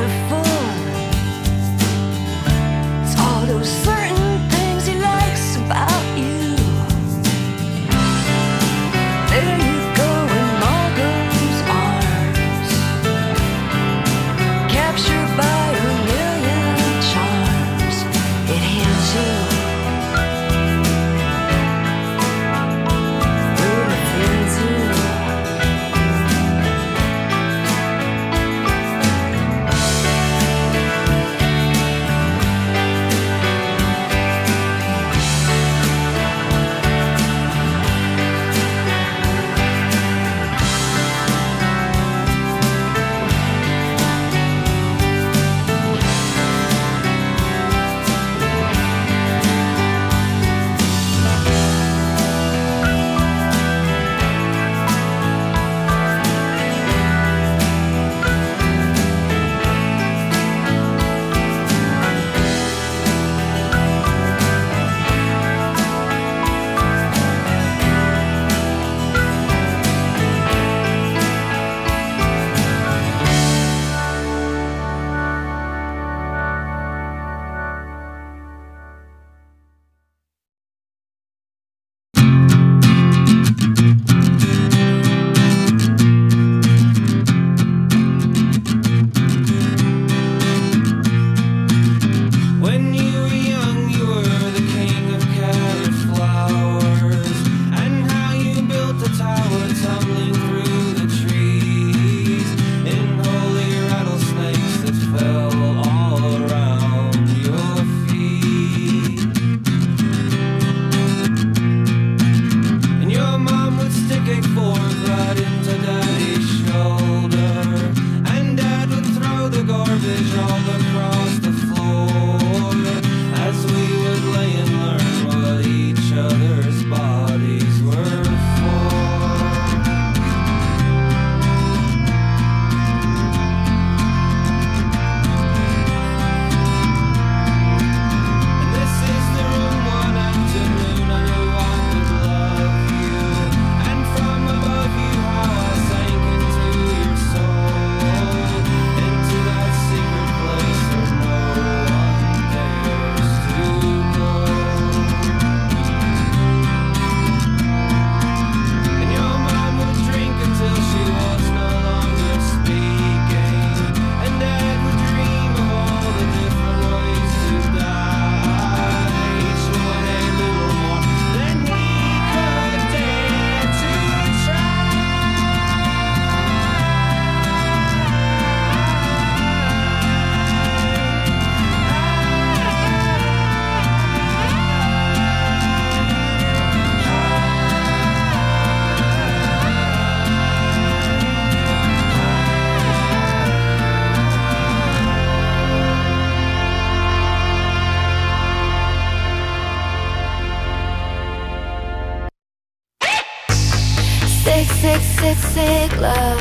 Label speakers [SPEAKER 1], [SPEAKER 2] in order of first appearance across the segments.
[SPEAKER 1] sick love.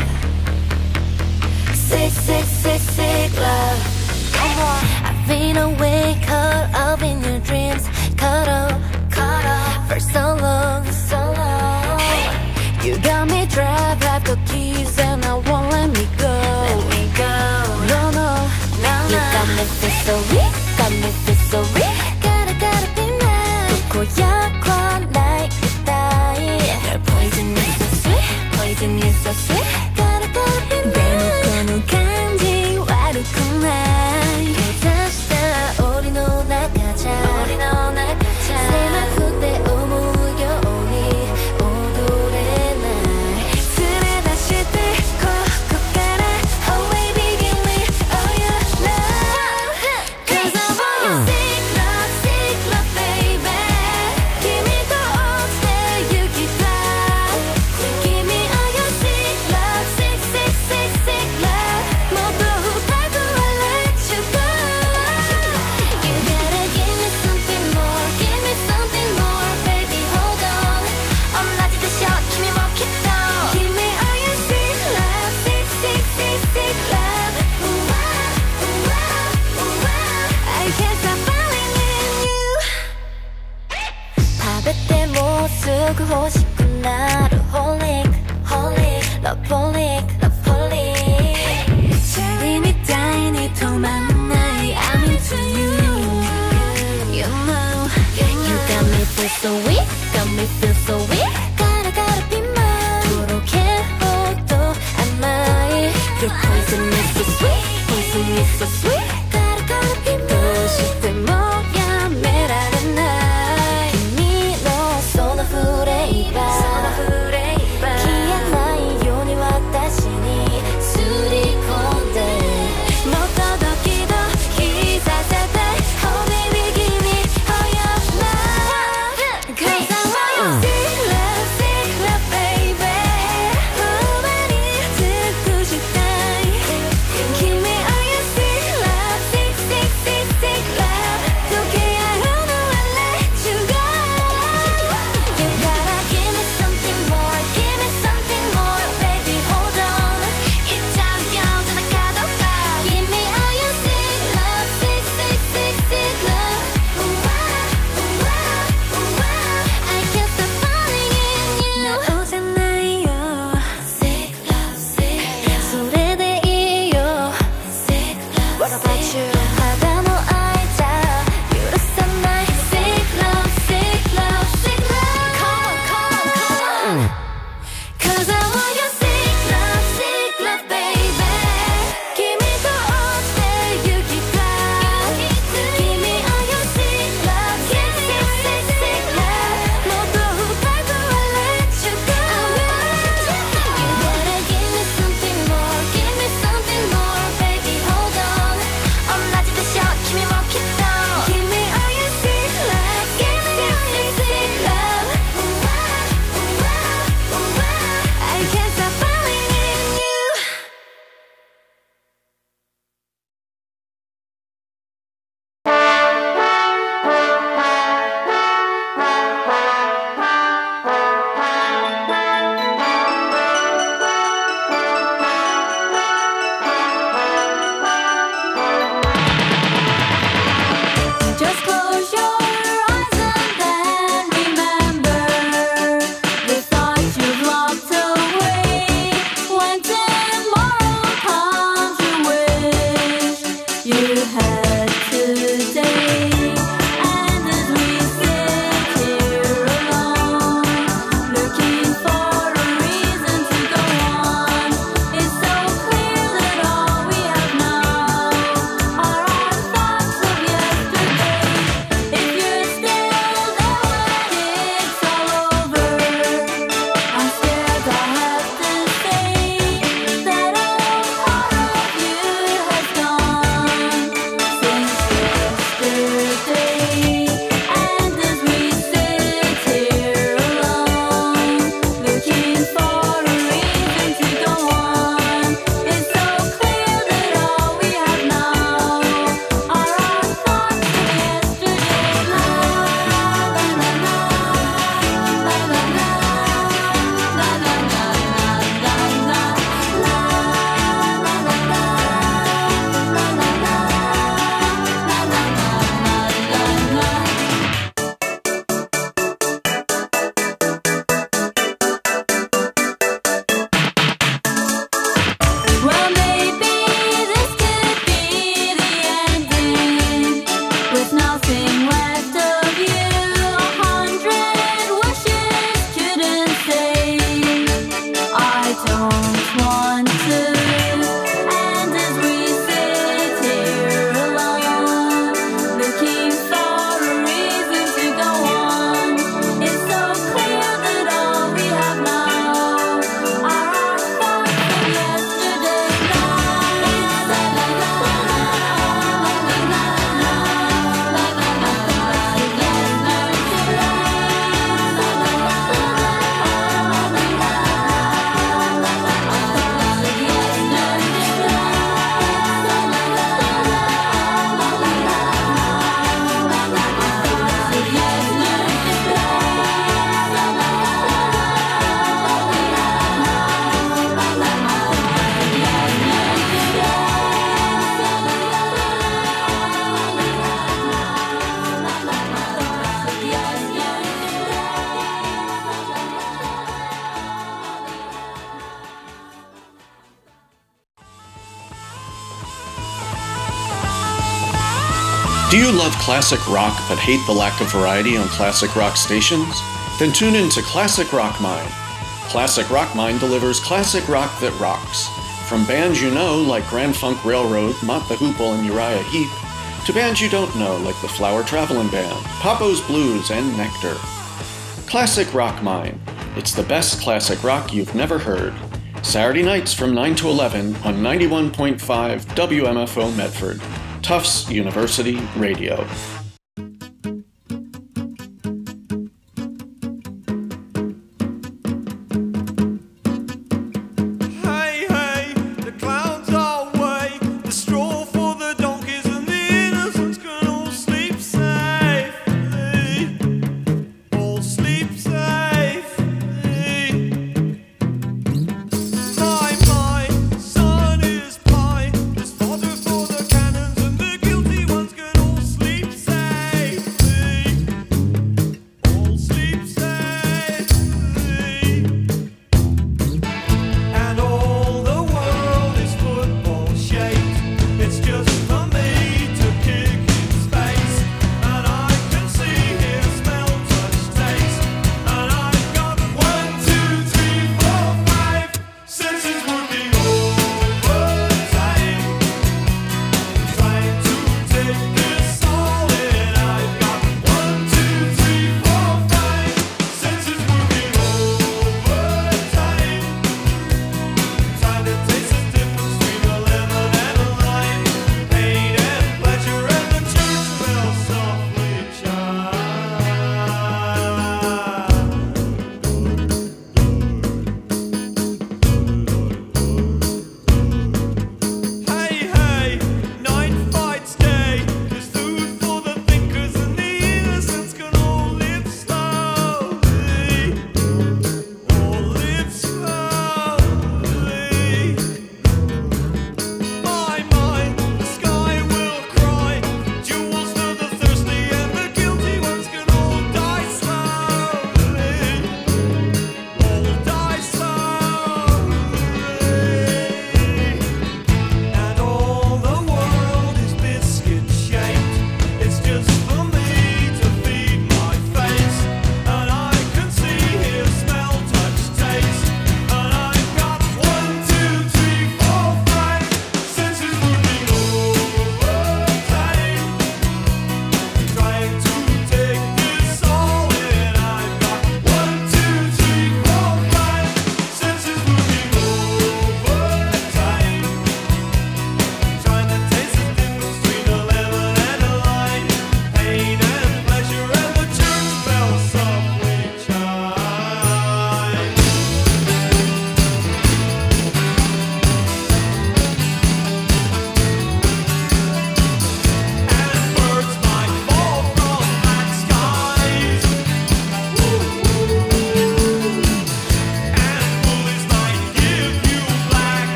[SPEAKER 1] Sick love. Come on. I've been awake, caught up in your dreams. Caught up for so long. You got me trapped, have the keys and I won't let me go. No. You got me feel so weak, gotta be mine. 고약한 나의 따위. Your poison is so sweet, gotta be mine. 대놓고는 간지 와르구나. 다시 다 우리 놀아가자. 새만 그때 오무려 우리 오늘의 날. 술에 다시 들고 가라. Oh baby give me all your love. Cause I want your sick love baby. Give me the all day you keep fly. Give me all your sick love, sick love. 모두 밟고 I'll let you go. You gotta give me something more, baby hold on. 엄라지듯 shot, kimi mo kitto. Give me all your sick love, sick love. I can't stop falling in you. 밥에 때 못 쓰고 싶은 나를 holic, love holic. Dreamy tiny I'm into you. You know, you got me feel so weak, got me feel so weak. Gotta be mine. 그렇게도甘い. Your poison is so sweet, poison is so sweet. Gotta be mine. どうしてもやめられない。君のそのフレーバー、消えないように私にすり込んで、もっとドキドキさせて Oh baby give me all your love. Cause I want your sick love baby. ほんまに尽くしたい。Give me all your sick love
[SPEAKER 2] Do you love classic rock but hate the lack of variety on classic rock stations? Then tune in to Classic Rock Mine. Classic Rock Mine delivers classic rock that rocks. From bands you know like Grand Funk Railroad, Mott the Hoople, and Uriah Heep, to bands you don't know like the Flower Travelin' Band, Papo's Blues, and Nectar. Classic Rock Mine. It's the best classic rock you've never heard. Saturday nights from 9 to 11 on 91.5 WMFO Medford, Tufts University Radio.
[SPEAKER 3] Son is pie, his father for the cannons, and the guilty ones can all sleep safe.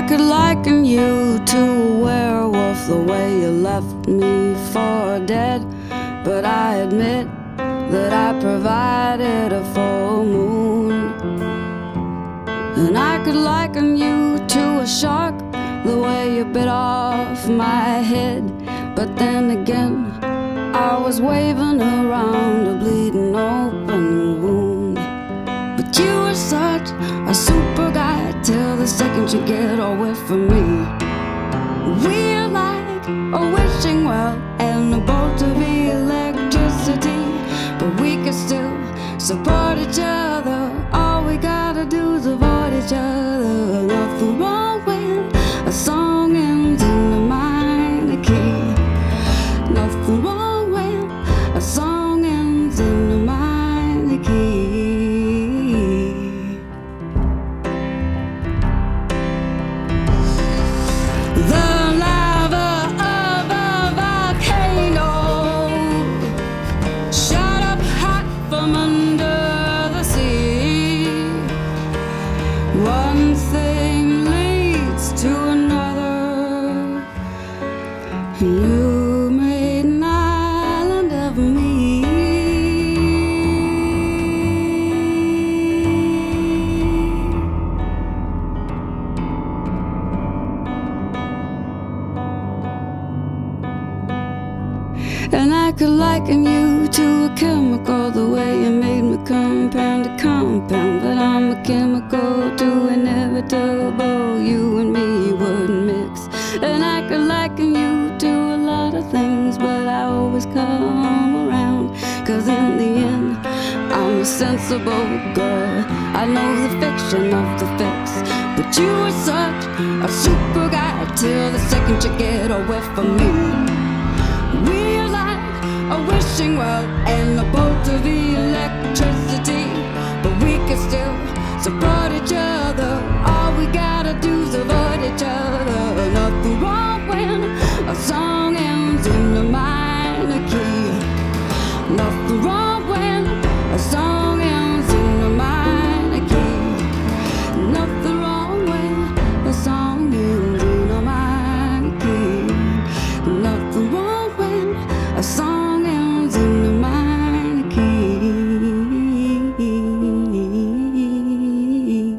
[SPEAKER 3] could liken you to a werewolf, the way you left me for dead. But I admit that I provided a full moon. And I could liken you to a shark, the way you bit off my head. But then again, I was waving around a bleeding open wound. But you were such a super guy till the second you get away from me. We're like a wishing well and a bolt of electricity, but we can still support each other. All we gotta do is avoid each other. Nothing wrong when a song ends in a minor key. Nothing wrong when a song ends in a minor key. The lava of a volcano shot up hot from under the sea. One thing leads to another. You made an island of me. And I could liken you to a chemical, the way you made me compound to compound. But I'm a chemical too inevitable, you and me wouldn't mix. And I could liken you to a lot of things, but I always come around. Cause in the end, I'm a sensible girl. I know the fiction of the fix. But you were such a super guy till the second you get away from me. We're like a wishing well and a bolt of electricity, but we can still support each other. All we gotta do is avoid each other. Nothing wrong when a song ends in a minor key. Nothing wrong when a song ends in a minor key. Nothing wrong when a song ends in a minor key. Nothing wrong when a song ends in a minor key.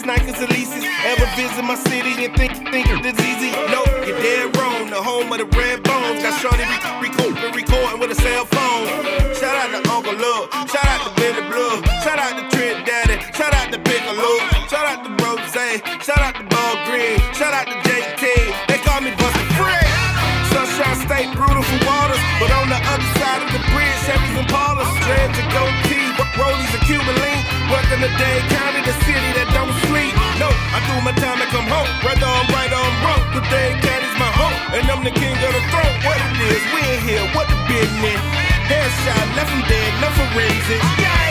[SPEAKER 4] Nikes and leases. Ever visit my city and think it's easy? No, you're dead wrong. The home of the red bones. Got shorty recording with a cell phone. Shout out to Uncle Love. Shout out to Billy Blue. Shout out to Trent Daddy. Shout out to Piccolo. Shout out to Rose. Shout out to Ball Green. Shout out to JT. They call me Busta Free. Sunshine State, beautiful waters. But on the other side of the bridge, Chevys and Paulers. Dreads and goatee, rollies and Cuban link. Working the Dade County, the city that don't sleep. No, I do my time and come home. Whether I'm right or I'm wrong, the Dade County's my home. And I'm the king of the throne. What it is, we in here, what the business? Headshot, left him dead, no forensics. Yeah!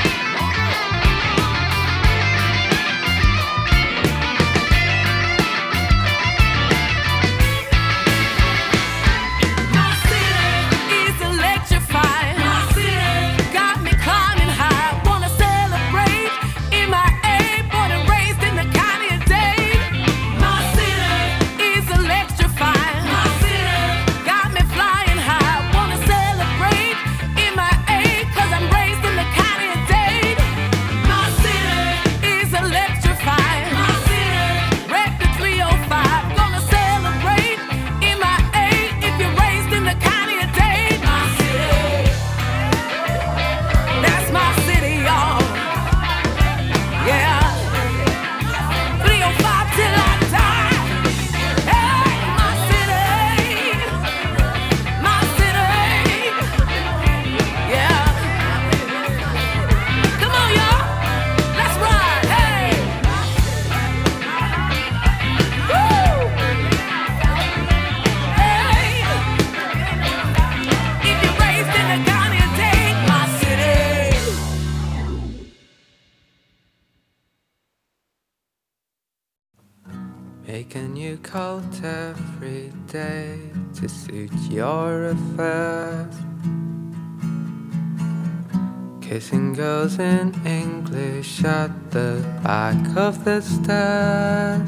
[SPEAKER 5] Make a new cult every day to suit your affairs. Kissing girls in English at the back of the stairs.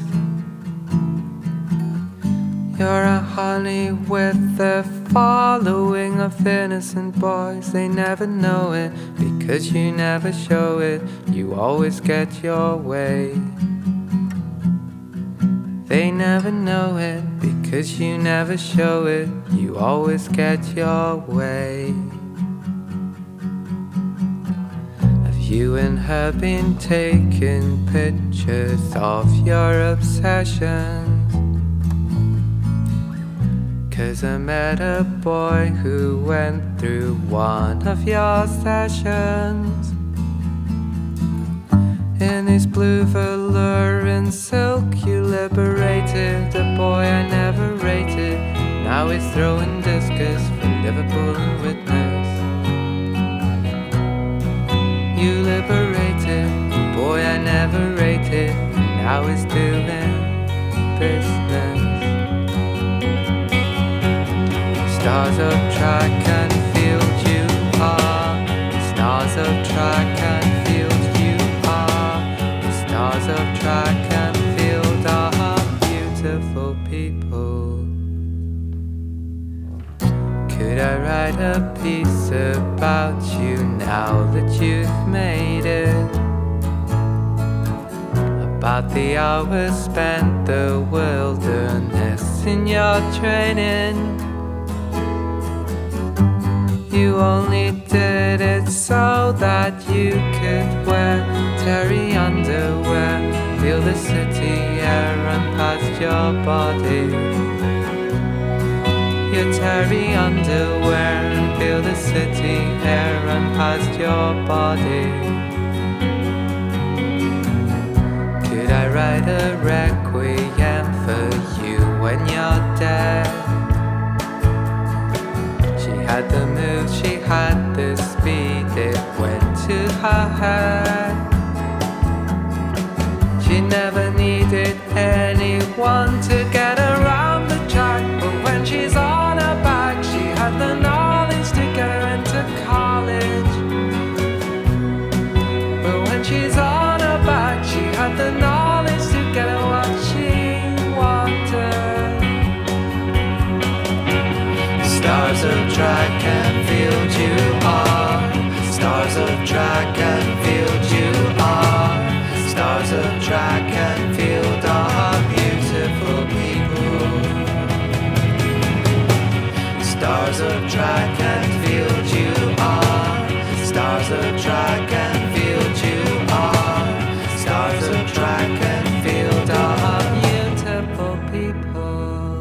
[SPEAKER 5] You're a honey with a following of innocent boys. They never know it because you never show it. You always get your way. They never know it because you never show it. You always get your way. Have you and her been taking pictures of your obsessions? 'Cause I met a boy who went through one of your sessions. In his blue velour and silk you liberated a boy I never rated. Now he's throwing discus for Liverpool and witness. You liberated a boy I never rated. Now he's doing business. Stars of track and field you are. Stars of track and field you are. Stars of track and field are beautiful people. Could I write a piece about you now that you've made it? About the hours spent the wilderness in your training. You only did it so that you could wear terry underwear, feel the city air run past your body. Your terry underwear and feel the city air run past your body. Could I write a requiem for you when you're dead? She had the move, she had the speed, it went to her head. She never needed anyone to get around the track, but when she's on her back, she had the knowledge to get her into college. But when she's on her back, she had the knowledge to get her what she wanted. Stars of track and field you are. Stars of track and field you are. Stars Stars of track and field are beautiful people. Stars of track and field you are. Stars of track and field you are. Stars of track and field are beautiful people.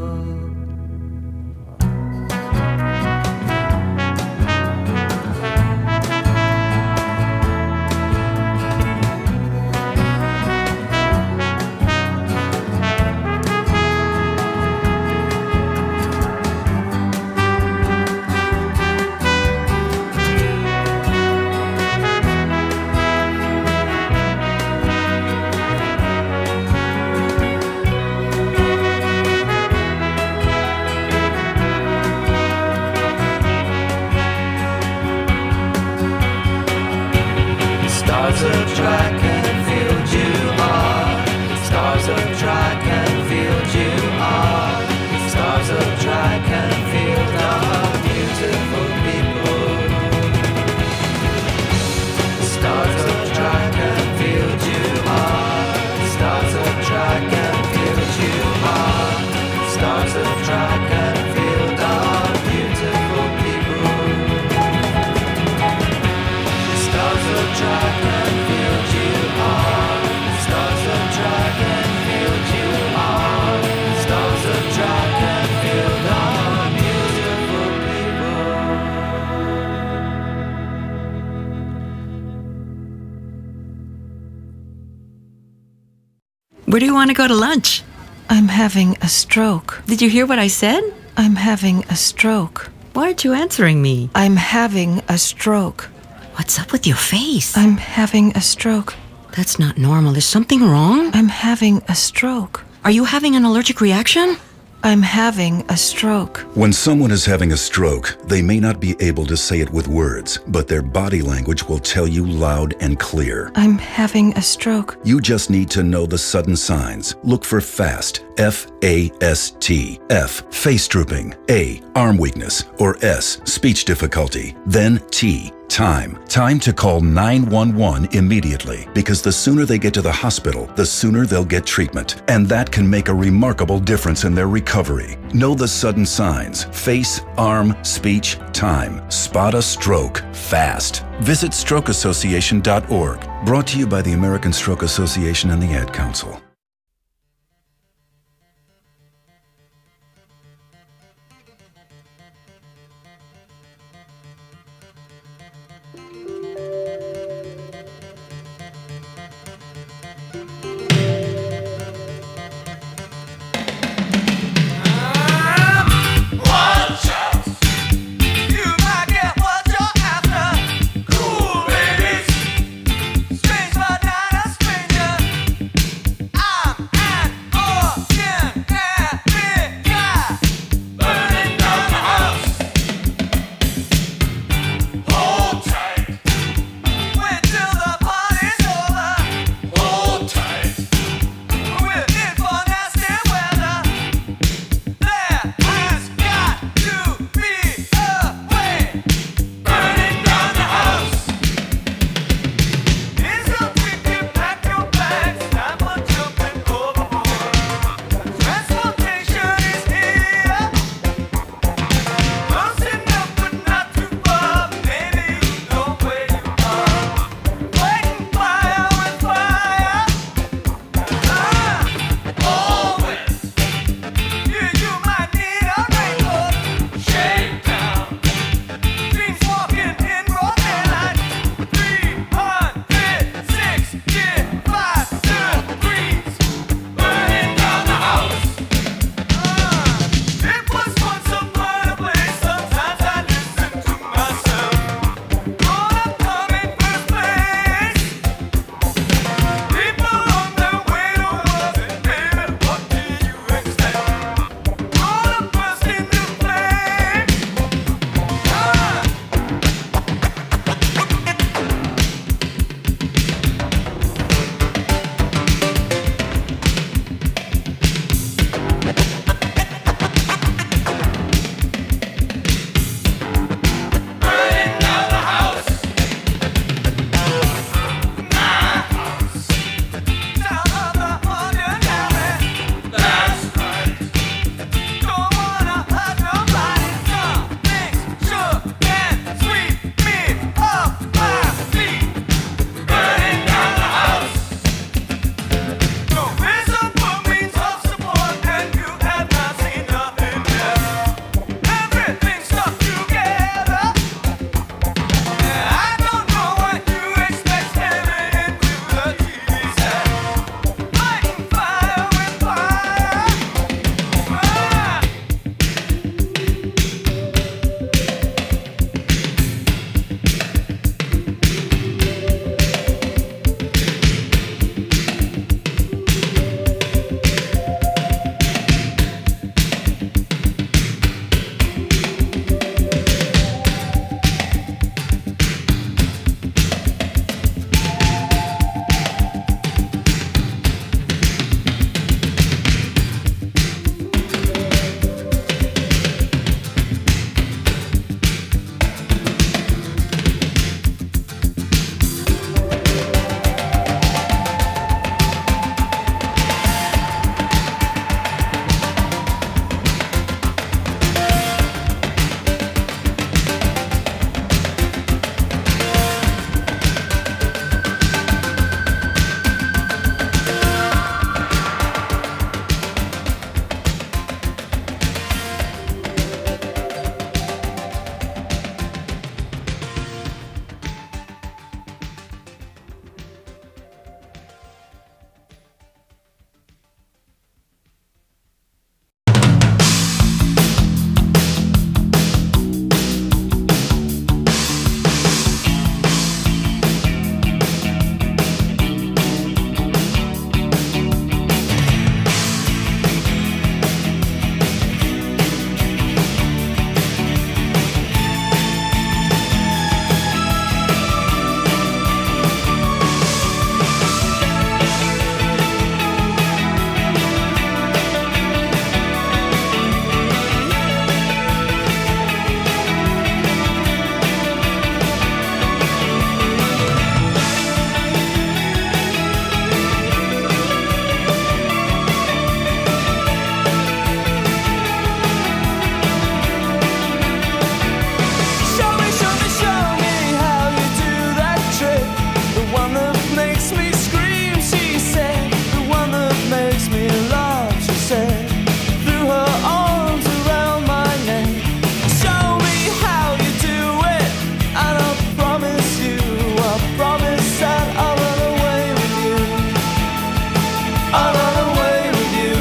[SPEAKER 5] Stars of track and field you are. Stars of track and field you are. Stars of track and field are beautiful people. Stars of track and field you are. Stars of track and field you are. Stars of track and field are beautiful people. Stars of track and field you are. Stars of track and field you are. Stars of track and field are beautiful people.
[SPEAKER 6] Where do you want to go to lunch?
[SPEAKER 7] I'm having a stroke.
[SPEAKER 6] Did you hear what I said?
[SPEAKER 7] I'm having a stroke.
[SPEAKER 6] Why aren't you answering me?
[SPEAKER 7] I'm having a stroke.
[SPEAKER 6] What's up with your face?
[SPEAKER 7] I'm having a stroke.
[SPEAKER 6] That's not normal. Is something wrong?
[SPEAKER 7] I'm having a stroke.
[SPEAKER 6] Are you having an allergic reaction?
[SPEAKER 7] I'm having a stroke.
[SPEAKER 8] When someone is having a stroke, they may not be able to say it with words, but their body language will tell you loud and clear.
[SPEAKER 7] I'm having a stroke.
[SPEAKER 8] You just need to know the sudden signs. Look for FAST, F-A-S-T. F, face drooping. A, arm weakness. Or S, speech difficulty. Then T, time. Time to call 911 immediately, because the sooner they get to the hospital, the sooner they'll get treatment. And that can make a remarkable difference in their recovery. Know the sudden signs. Face, arm, speech, time. Spot a stroke fast. Visit strokeassociation.org. Brought to you by the American Stroke Association and the Ad Council.
[SPEAKER 9] Strange banana stranger. one that makes me scream, she said. The one that makes me laugh, she said. Threw her arms around my neck. Show me how you do it, and I promise that I'll run away with you. I'll run away with you.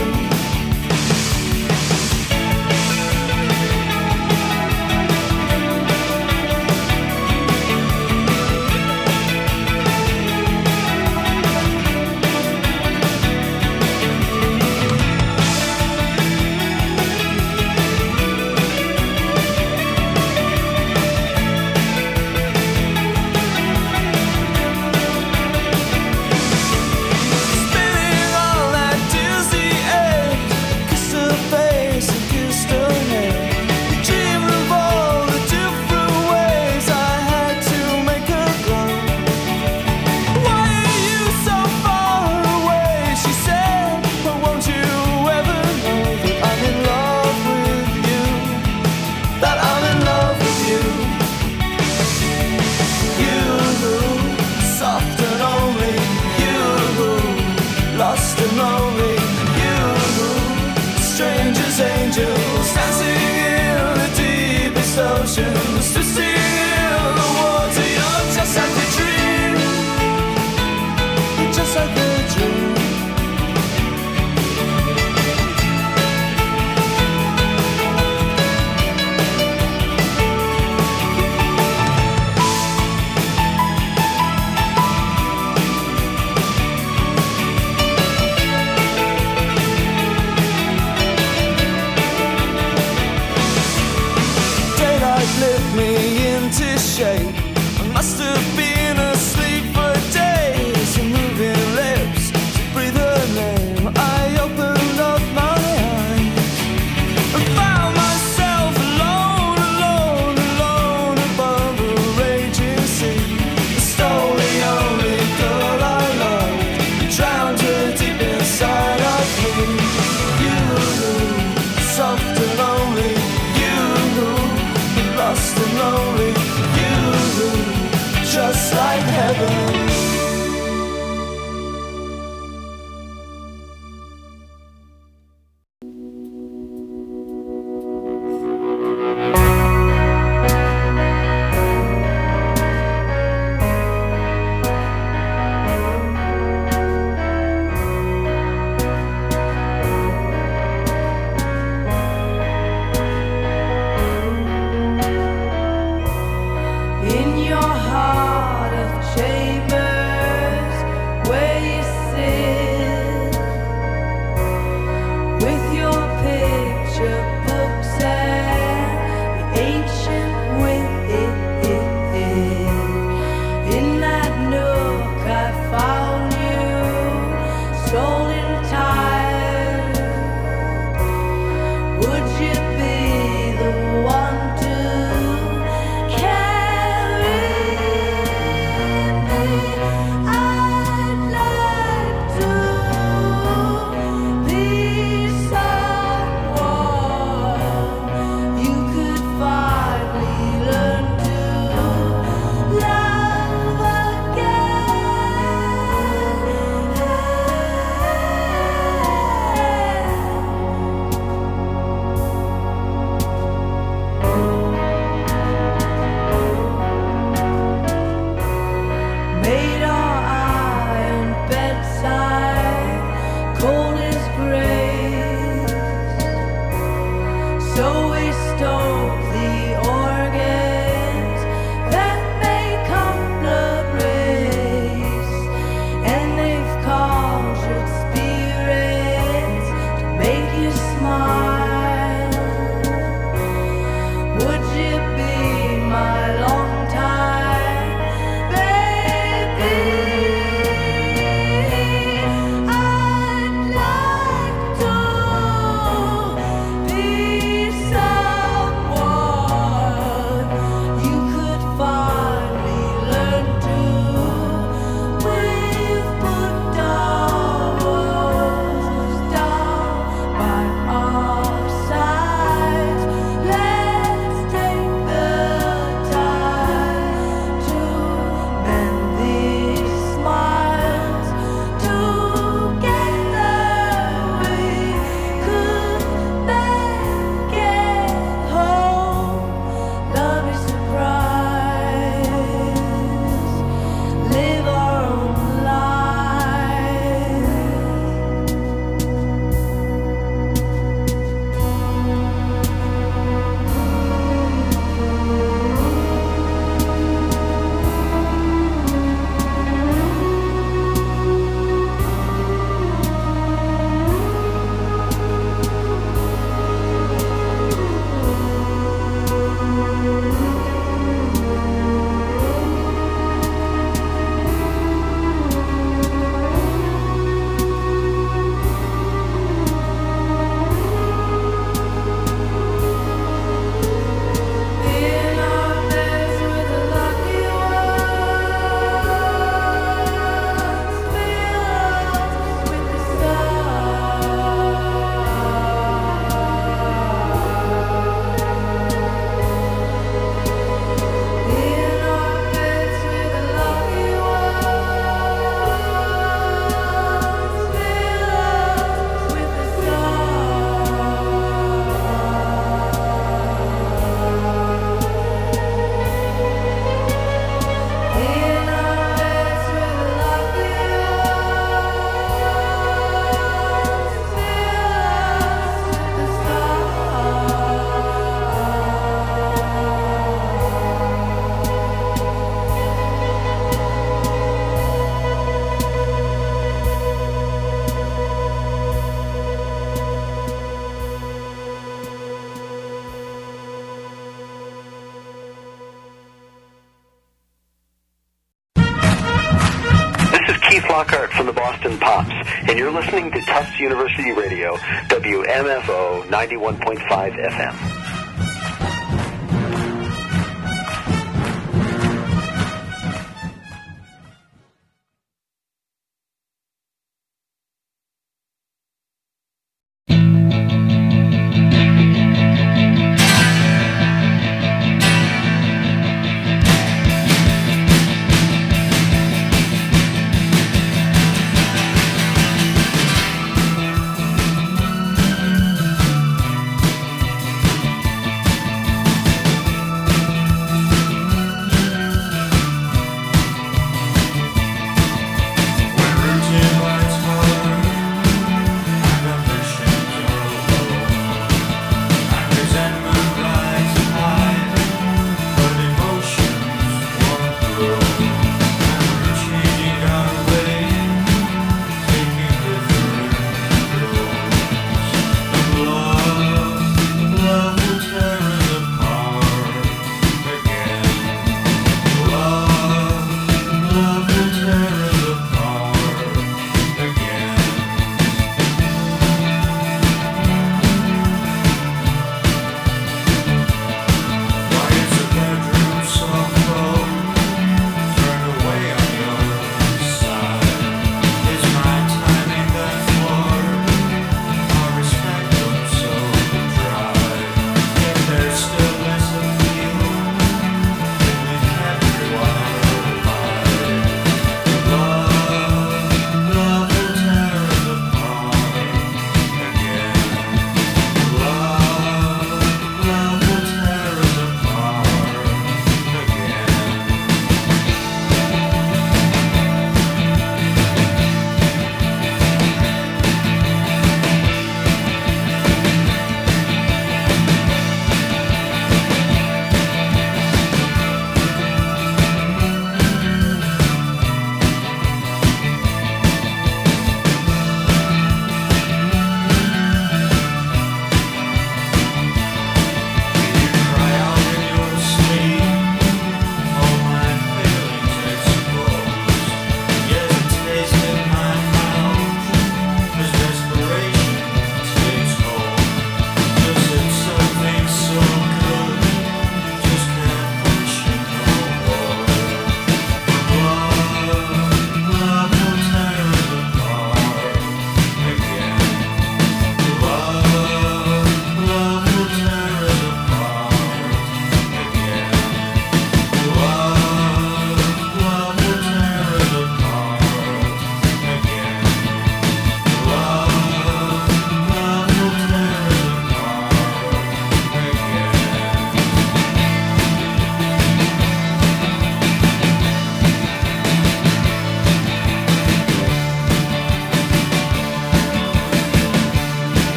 [SPEAKER 10] Lockhart from the Boston Pops, and you're listening to Tufts University Radio, WMFO 91.5 FM.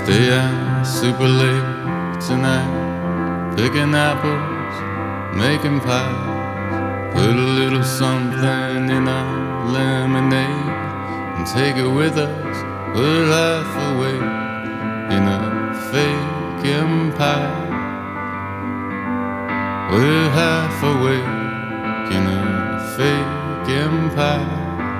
[SPEAKER 11] Stay out super late tonight, picking apples, making pies. Put a little something in our lemonade and take it with us. We're half awake in a fake empire. We're half awake in a fake empire.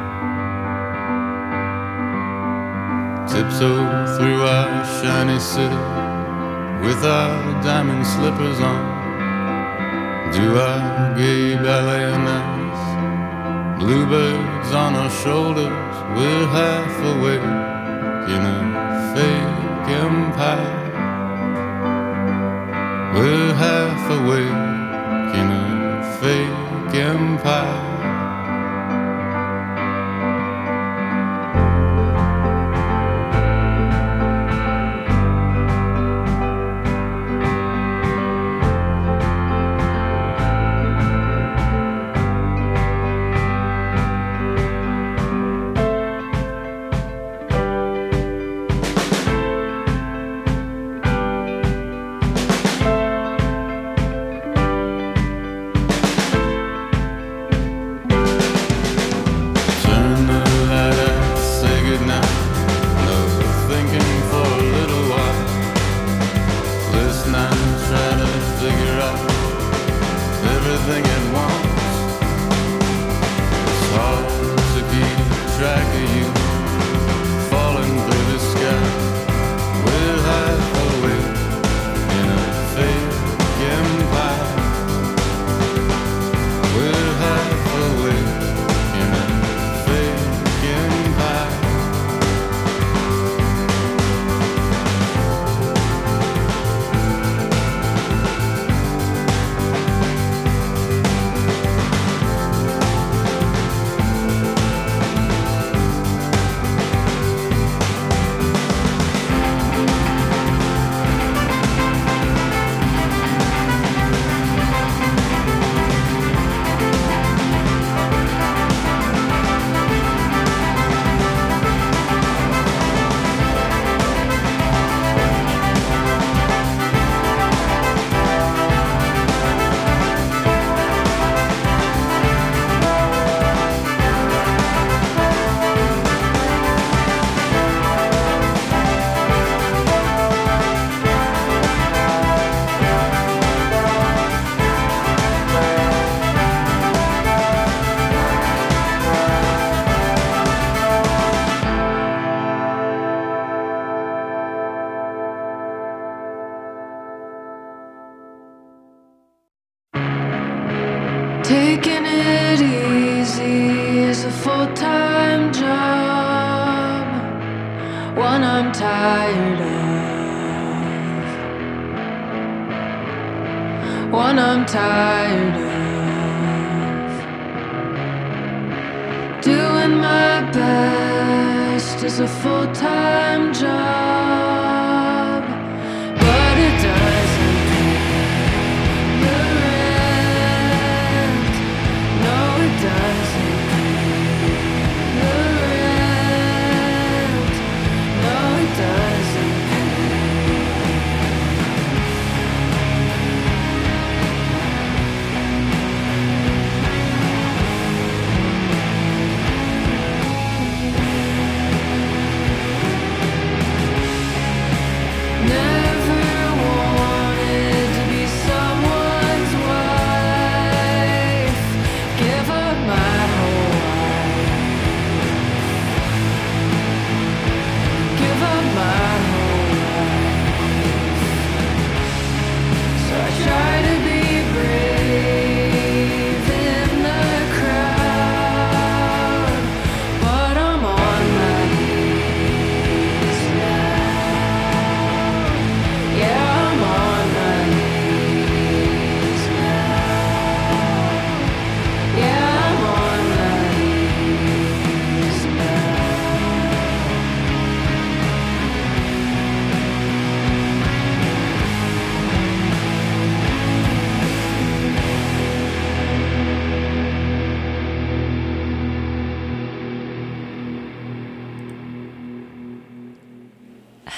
[SPEAKER 11] Tiptoe through our shiny city with our diamond slippers on. Do our gay ballet nights, bluebirds on our shoulders. We're half awake in a fake empire. We're half awake in a fake empire.
[SPEAKER 3] Taking it easy is a full-time job, one I'm tired of, one I'm tired of. Doing my best is a full-time job, but it doesn't pay the rent. No, it doesn't pay the rent. No, it doesn't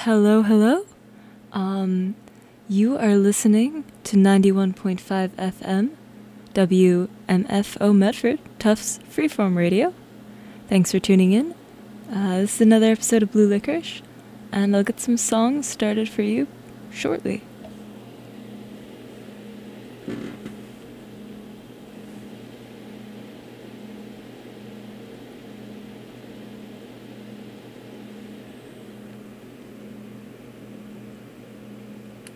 [SPEAKER 12] Hello, hello. You are listening to 91.5 FM, WMFO Medford, Tufts Freeform Radio. Thanks for tuning in. This is another episode of Blue Licorice, and I'll get some songs started for you shortly.